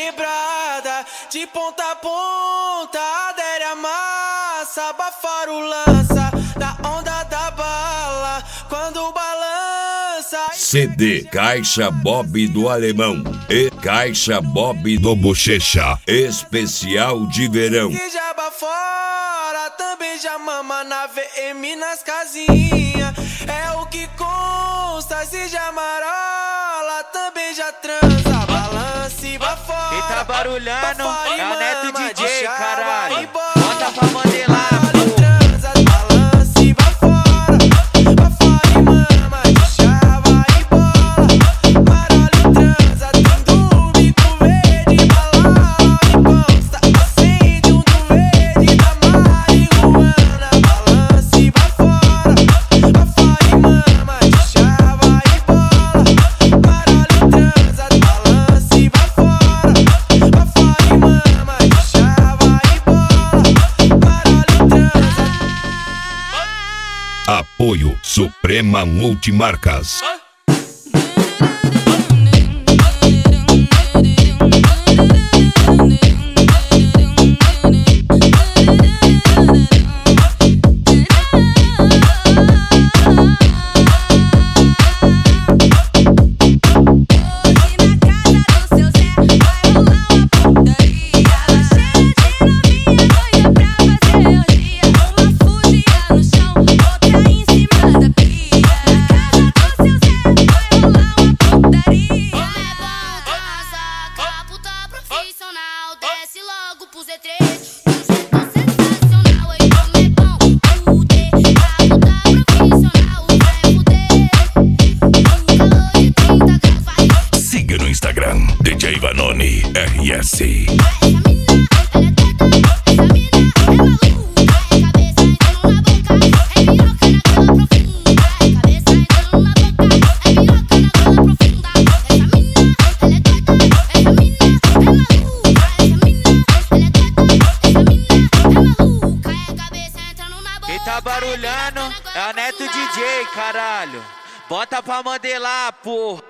quebrada, de ponta a ponta, adere a massa, abafar o lança, na onda da bala, quando balança. CD Caixa Bob do Alemão e Caixa Bob do Bochecha, especial de verão. Que já bafora, também já mama na VM nas casinhas. É o que consta, se já marola, também já transa, balança e bafora. Quem tá barulhando é o Neto DJ, caralho. Bota Bota pra modelar, transa, balança e bafora. Bafora e mama, de chava e bola. Baralho transa, tem do bico verde, balala e consta. Acende um do verde da marihuana, balança e bafora. Bafora e mama, de chava e bola. Baralho transa, balança e bafora. Bafora e mama, de chava e bola. Baralho transa. Apoio Suprema Multimarcas. Desce logo pro Z3, um jeito sensacional. Aí como é bom fuder, a puta profissional vai fuder. Um calor de 30 graus vai. Siga no Instagram, DJ Vanoni RS. Essa mina, ela é doida, essa mina é maluca. É cabeça entrando na boca, é piroca na gola profunda. É cabeça entrando na boca, é piroca na gola profunda. Essa mina, ela é doida, essa mina é maluca. Quem tá barulhando é o Neto DJ, caralho. Bota pra modelar, porra.